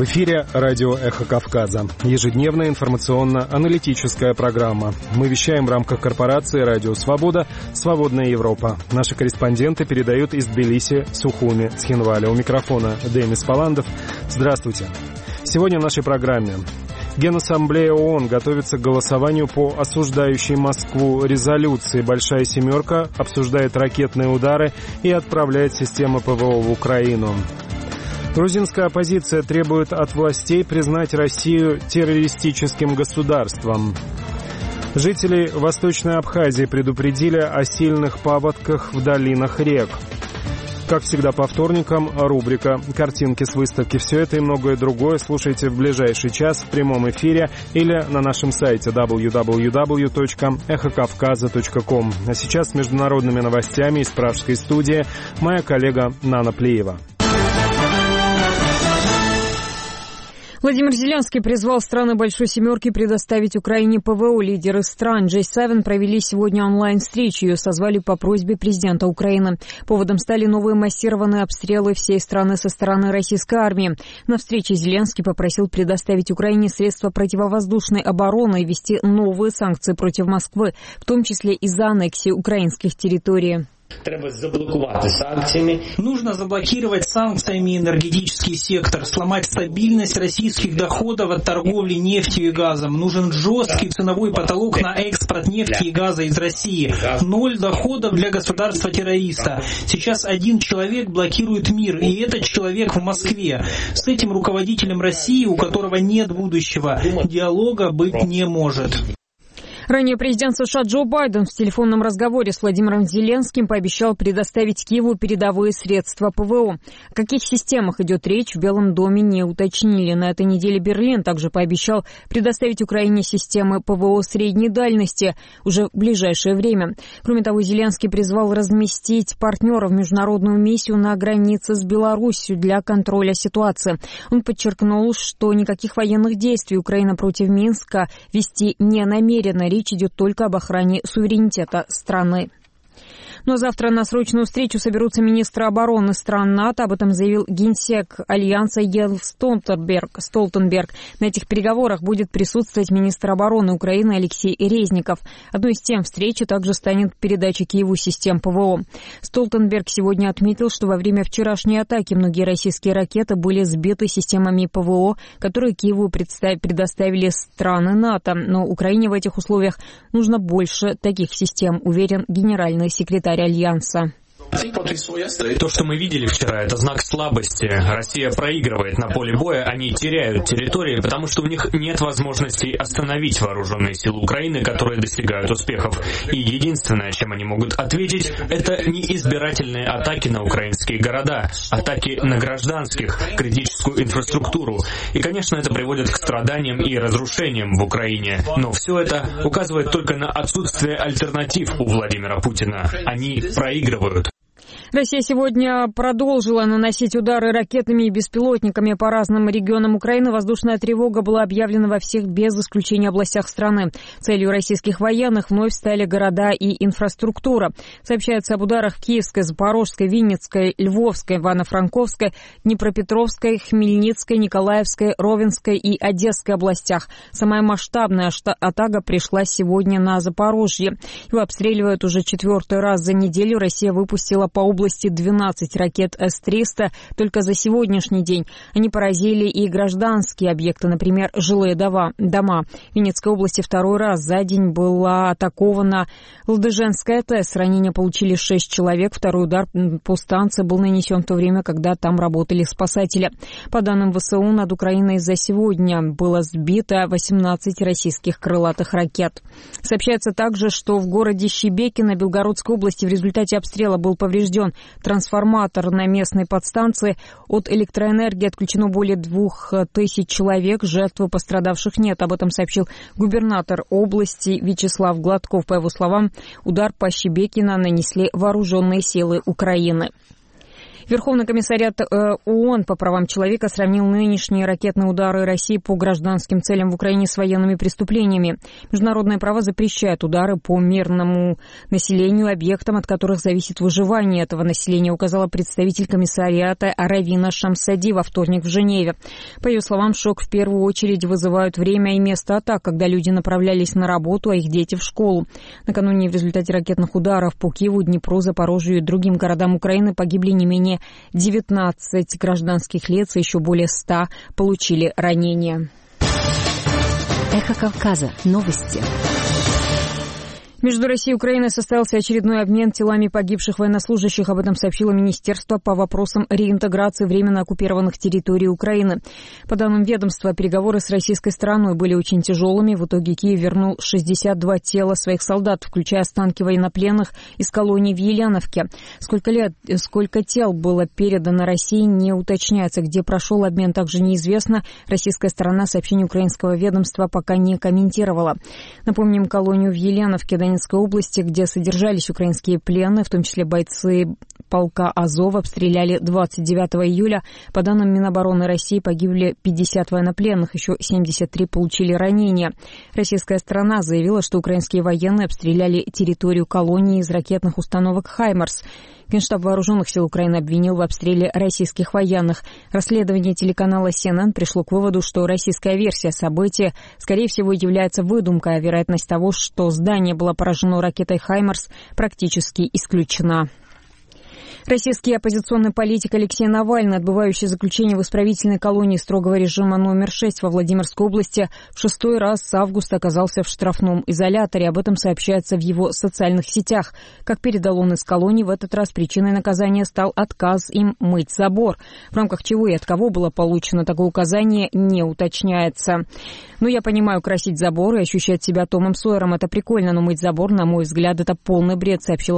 эфире радио «Эхо Кавказа». Ежедневная информационно-аналитическая программа. Мы вещаем в рамках корпорации «Радио Свобода», «Свободная Европа». Наши корреспонденты передают из Тбилиси, Сухуми, Цхинваля. У микрофона Демис Паландов. Здравствуйте. Сегодня в нашей программе. Генассамблея ООН готовится к голосованию по осуждающей Москву резолюции. «Большая семерка» обсуждает ракетные удары и отправляет системы ПВО в Украину. Грузинская оппозиция требует от властей признать Россию террористическим государством. Жители Восточной Абхазии предупредили о сильных паводках в долинах рек. Как всегда по вторникам, рубрика «Картинки с выставки». Все это и многое другое слушайте в ближайший час в прямом эфире или на нашем сайте www.эхокавказа.ком. А сейчас с международными новостями из пражской студии моя коллега Нана Плиева. Владимир Зеленский призвал страны Большой Семерки предоставить Украине ПВО. Лидеры стран G7 провели сегодня онлайн-встречу. Ее созвали по просьбе президента Украины. Поводом стали новые массированные обстрелы всей страны со стороны российской армии. На встрече Зеленский попросил предоставить Украине средства противовоздушной обороны и ввести новые санкции против Москвы, в том числе из-за аннексии украинских территорий. Нужно заблокировать санкциями энергетический сектор, сломать стабильность российских доходов от торговли нефтью и газом. Нужен жесткий ценовой потолок на экспорт нефти и газа из России. 0 доходов для государства-террориста. Сейчас один человек блокирует мир, и этот человек в Москве. С этим руководителем России, у которого нет будущего, диалога быть не может. Ранее президент США Джо Байден в телефонном разговоре с Владимиром Зеленским пообещал предоставить Киеву передовые средства ПВО. О каких системах идет речь, в Белом доме не уточнили. На этой неделе Берлин также пообещал предоставить Украине системы ПВО средней дальности уже в ближайшее время. Кроме того, Зеленский призвал разместить партнеров в международную миссию на границе с Беларусью для контроля ситуации. Он подчеркнул, что никаких военных действий Украина против Минска вести не намерена. Речь идет только об охране суверенитета страны. Но завтра на срочную встречу соберутся министры обороны стран НАТО. Об этом заявил генсек Альянса Йенс Столтенберг. На этих переговорах будет присутствовать министр обороны Украины Алексей Резников. Одной из тем встречи также станет передача Киеву систем ПВО. Столтенберг сегодня отметил, что во время вчерашней атаки многие российские ракеты были сбиты системами ПВО, которые Киеву предоставили страны НАТО. Но Украине в этих условиях нужно больше таких систем, уверен генеральный секретарь Альянса. То, что мы видели вчера, это знак слабости. Россия проигрывает на поле боя, они теряют территории, потому что у них нет возможности остановить вооруженные силы Украины, которые достигают успехов. И единственное, чем они могут ответить, это неизбирательные атаки на украинские города, атаки на гражданских, критическую инфраструктуру. И, конечно, это приводит к страданиям и разрушениям в Украине. Но все это указывает только на отсутствие альтернатив у Владимира Путина. Они проигрывают. Россия сегодня продолжила наносить удары ракетами и беспилотниками по разным регионам Украины. Воздушная тревога была объявлена во всех без исключения областях страны. Целью российских военных вновь стали города и инфраструктура. Сообщается об ударах в Киевской, Запорожской, Винницкой, Львовской, Ивано-Франковской, Днепропетровской, Хмельницкой, Николаевской, Ровенской и Одесской областях. Самая масштабная атака пришла сегодня на Запорожье. Его обстреливают уже 4-й раз за неделю. Россия выпустила по области 12 ракет С-300 только за сегодняшний день. Они поразили и гражданские объекты, например, жилые дома. В Винницкой области 2-й раз за день была атакована Ладыженская ТЭС. Ранения получили 6 человек. 2-й удар по станции был нанесен в то время, когда там работали спасатели. По данным ВСУ, над Украиной за сегодня было сбито 18 российских крылатых ракет. Сообщается также, что в городе Шебекино Белгородской области в результате обстрела был поврежден трансформатор на местной подстанции. От электроэнергии отключено более 2000 человек. Жертв и пострадавших нет. Об этом сообщил губернатор области Вячеслав Гладков. По его словам, удар по Шебекино нанесли вооруженные силы Украины. Верховный комиссариат ООН по правам человека сравнил нынешние ракетные удары России по гражданским целям в Украине с военными преступлениями. Международное право запрещает удары по мирному населению, объектам, от которых зависит выживание этого населения, указала представитель комиссариата Равина Шамсади во вторник в Женеве. По ее словам, шок в первую очередь вызывают время и место атак, когда люди направлялись на работу, а их дети в школу. Накануне в результате ракетных ударов по Киеву, Днепру, Запорожью и другим городам Украины погибли не менее 19 гражданских лиц, и еще более 100 получили ранения. Эхо Кавказа. Новости. Между Россией и Украиной состоялся очередной обмен телами погибших военнослужащих. Об этом сообщило Министерство по вопросам реинтеграции временно оккупированных территорий Украины. По данным ведомства, переговоры с российской стороной были очень тяжелыми. В итоге Киев вернул 62 тела своих солдат, включая останки военнопленных из колонии в Еляновке. Сколько тел было передано России, не уточняется. Где прошел обмен, также неизвестно. Российская сторона сообщение украинского ведомства пока не комментировала. Напомним, колонию в Еляновке Донецкой области, где содержались украинские пленные, в том числе бойцы полка Азов, обстреляли 29 июля. По данным Минобороны России, погибли 50 военнопленных, еще 73 получили ранения. Российская сторона заявила, что украинские военные обстреляли территорию колонии из ракетных установок «Хаймарс». Генштаб Вооруженных сил Украины обвинил в обстреле российских военных. Расследование телеканала CNN пришло к выводу, что российская версия события, скорее всего, является выдумкой, а вероятность того, что здание было поражено ракетой «Хаймарс», практически исключена. Российский оппозиционный политик Алексей Навальный, отбывающий заключение в исправительной колонии строгого режима номер 6 во Владимирской области, в 6-й раз с августа оказался в штрафном изоляторе. Об этом сообщается в его социальных сетях. Как передал он из колонии, в этот раз причиной наказания стал отказ им мыть забор. В рамках чего и от кого было получено такое указание, не уточняется. Я понимаю, красить забор и ощущать себя Томом Сойером — это прикольно, но мыть забор, на мой взгляд, это полный бред, сообщил